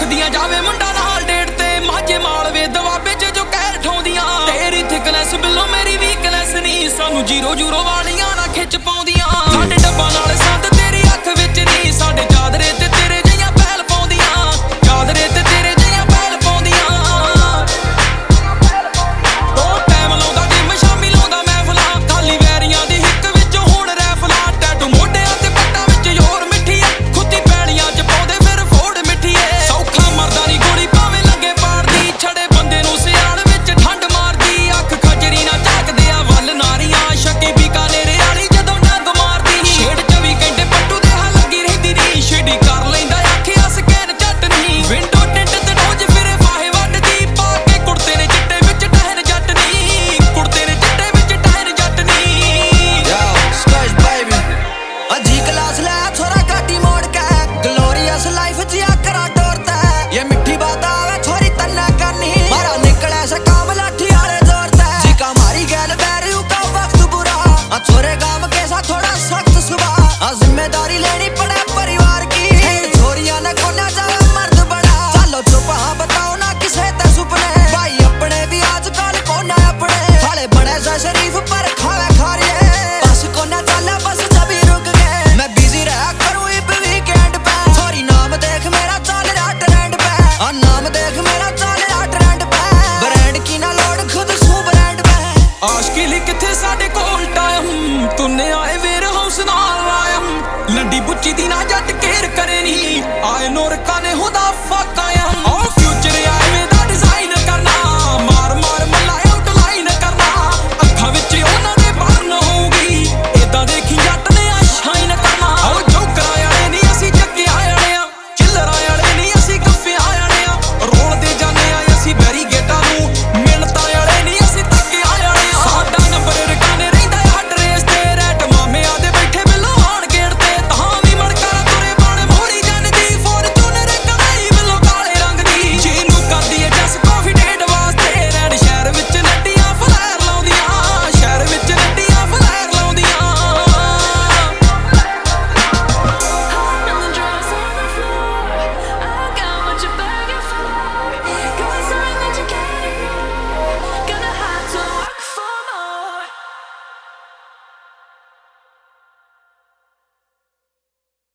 नचदियां जावे मुंडा नाल डेट ते माझे मालवे दवाबे च जो कहर ठौंदियां तेरी थिकनेस बिलो मेरी वीकनेस नहीं सानू जीरो जूरो वालियां ना खिच पाउंदियां साडे डब्बा नाल संद तेरी अख विच नहीं साडे चादरे ते तेरे जिहियां पैल पाउंदियां चादरे ते तेरे जिहियां पैल पाउंदियां तो टाइम लाउंदा जिम शामी लाउंदा महफिलां खाली वैरियां दी हिक विच हुण रैफलां टैटू मोढियां ते पट्टां विच जोर मिट्ठी खुदी पैलियां च पाउंदे फिर फोड़ मिट्ठी सौखा मरदा नी गोली भावें लगे पाड़दी छड़े बंदे नूं सियाल विच ठंड मारदी अख खजरी ना झाकदे आ वल नारियां शक्की बीकानेरे वाली जदों डंग मारदी छेड़ 24 घंटे पट्टू दे हां लगी रहिंदी नी छेड़ी कर लैंदा अखियां स्कैन झट नहीं विंडो टिंट ते रोज फिरे फाहे वड्डदी पा के कुड़ते ने चिट्टे विच टहर जट नहीं कुड़ते ने चिट्टे विच टहर जट नहीं Yo, Scratch baby अजी क्लास ले छोरा गाड़ी मोड़ के ग्लोरियस लाइफ जिया करा डोरता ये मिट्टी बात आवे छोरी तन्ना करनी मारा निकले से काम लाठी वाले जोरता जिका मारी गैल बैरियो का वक्त बुरा छोरे काम के साथ थोड़ा सख्त सुबह जिम्मेदारी लेनी पड़े परिवार की छोरियां ने कोना जावे मर्द बड़ा चलो चुप हाँ बताओ ना किसे ते सुपने भाई अपने भी आजकल कोना अपने साले बड़े से शरीफ पर खावे खारिए बस कोना चला बस जभी रुक गए मैं बिजी रहा करूँ इब वीकेंड पे सॉरी नाम देख मेरा चल रहा ट्रेंड पे नाम देख मेरा चल रहा ट्रेंड पे ब्रांड की ना लोड खुद सू ब्रांड पे आशिकी लई किथे साडे कोल टाइम तूने